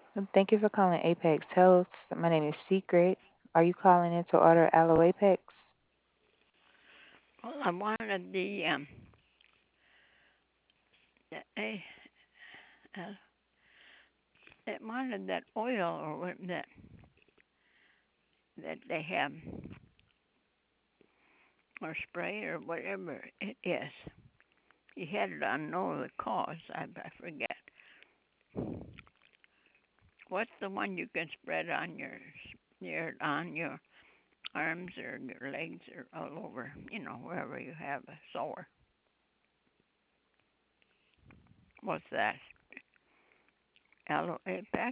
Thank you for calling Apex Health. My name is Secret. Are you calling in to order Aloe Apex? Well, I wanted the uh, I wanted that oil or what that they have or spray or whatever it is. He had it on know the cause. I forget. What's the one you can spread on your arms or your legs or all over? Wherever you have a sore. What's that? Aloe Apex,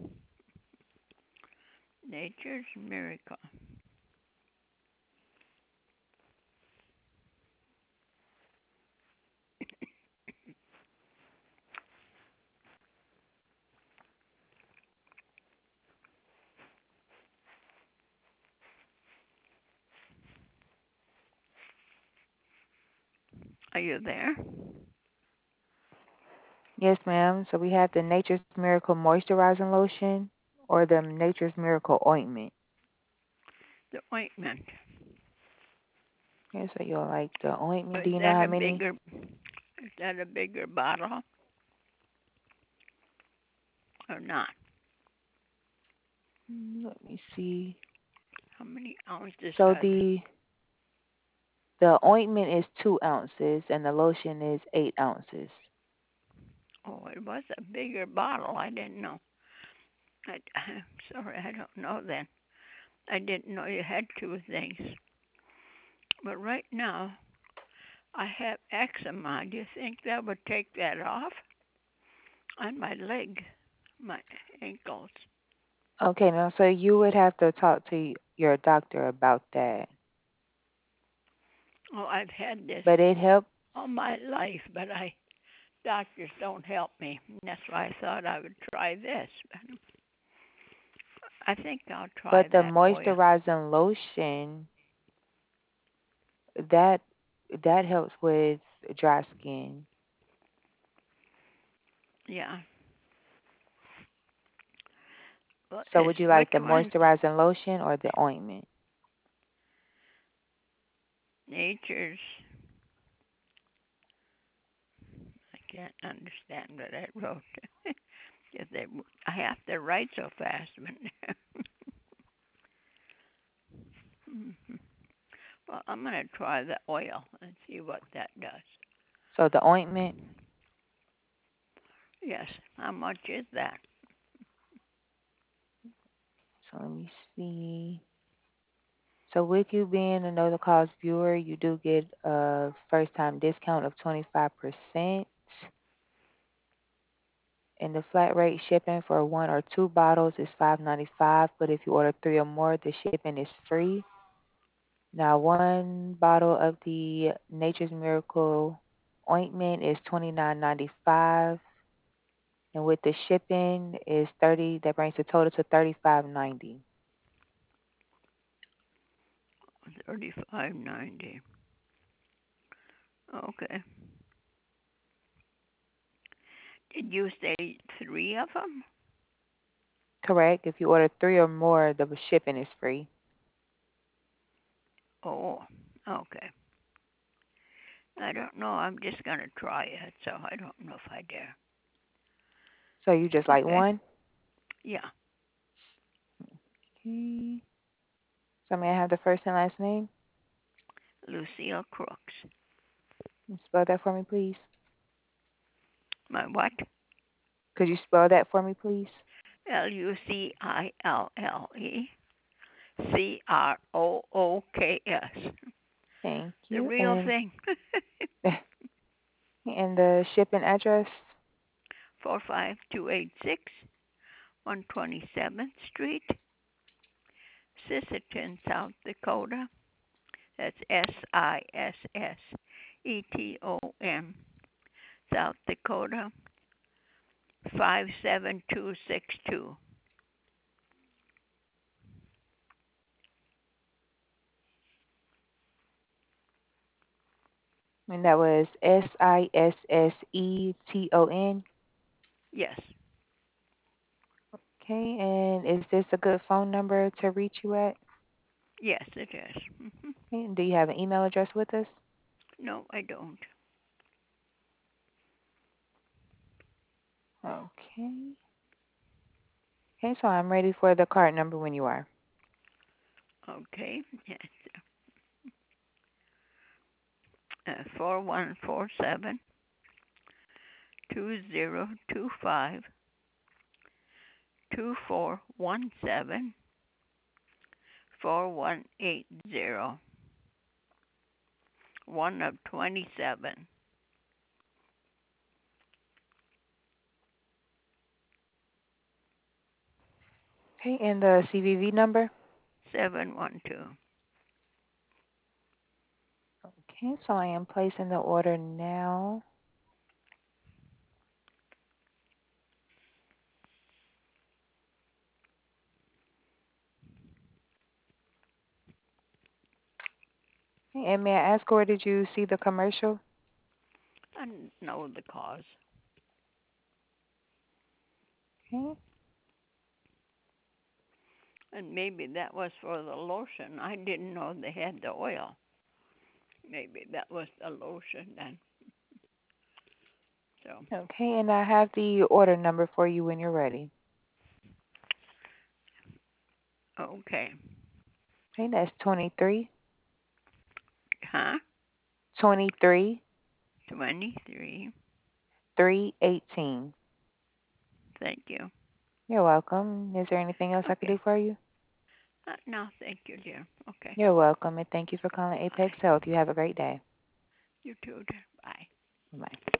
Nature's Miracle. Are you there? Yes, ma'am. So we have the Nature's Miracle Moisturizing Lotion or the Nature's Miracle Ointment. The ointment. Yes, so you'll like the ointment. Do Is you know that how a many? bigger? Is that a bigger bottle or not? Let me see. How many ounces So does? the ointment is 2 ounces and the lotion is 8 ounces. Oh, it was a bigger bottle. I didn't know. I'm sorry, I don't know then. I didn't know you had two things. But right now, I have eczema. Do you think that would take that off on my leg, my ankles? Okay, now so you would have to talk to your doctor about that. Oh, I've had this But it helps. all my life, but I doctors don't help me. And that's why I thought I would try this. I think I'll try But the that oil. moisturizing lotion that that helps with dry skin. Yeah. Well, So would you like which the one? moisturizing lotion or the ointment? Nature's. I can't understand what I wrote. If they, I have to write so fast. Well, I'm gonna try the oil and see what that does. So the ointment. Yes. How much is that? So let me see. So with you being a Know the Cause viewer, you do get a first time discount of 25%. And the flat rate shipping for 1 or 2 bottles is $5.95. But if you order 3 or more, the shipping is free. Now, 1 bottle of the Nature's Miracle ointment is $29.95, and with the shipping is 30. That brings the total to $35.90. 35.90. Okay. Did you say three of them? Correct. If you order 3 or more, the shipping is free. Oh, okay. I don't know. I'm just gonna try it, so I don't know if I dare. So you just like Okay. one? Yeah. Okay. So may I have the first and last name? Lucille Crooks. Spell that for me, please. My what? Could you spell that for me, please? Lucillcrooks. Thank The you. real And thing. and the shipping address? 45286 127th Street, Sisseton, South Dakota. That's Sisseton, South Dakota 57262. And that was Sisseton. Yes. Okay, and is this a good phone number to reach you at? Yes, it is. Okay, and do you have an email address with us? No, I don't. Okay. Okay, so I'm ready for the card number when you are. Okay. Yes. 4147 2025 2417 4180 1 of 27 Okay, and the CVV number? 712. Okay, so I am placing the order now. Okay, and may I ask, where did you see the commercial? I know the cause. Okay. And maybe that was for the lotion. I didn't know they had the oil. Maybe that was the lotion then. So, Okay, and I have the order number for you when you're ready. okay. Okay, that's 23 Huh? 23 23. 318. Thank you. You're welcome. Is there anything else I could Okay. do for you? No, thank you, dear. Okay. You're welcome, and thank you for calling Apex Bye. Health. You have a great day. You too, dear. Bye. Bye.